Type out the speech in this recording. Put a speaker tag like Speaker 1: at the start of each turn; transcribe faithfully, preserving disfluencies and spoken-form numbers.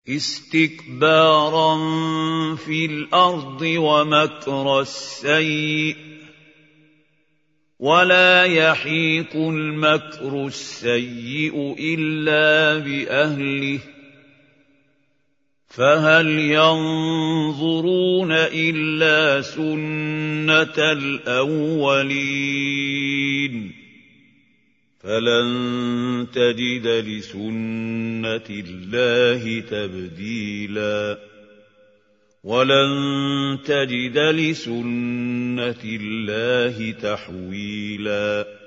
Speaker 1: اسْتِكْبَارًا فِي الْأَرْضِ وَمَكْرَ السَّيِّئِ ۚ وَلَا يَحِيقُ الْمَكْرُ السَّيِّئُ إِلَّا بِأَهْلِهِ ۚ فَهَلْ يَنظُرُونَ إِلَّا سُنَّتَ الْأَوَّلِينَ ۚ فَلَن تَجِدَ لِسُنَّةِ اللَّهِ تَبْدِيلًا وَلَن تَجِدَ لِسُنَّةِ اللَّهِ تَحْوِيلًا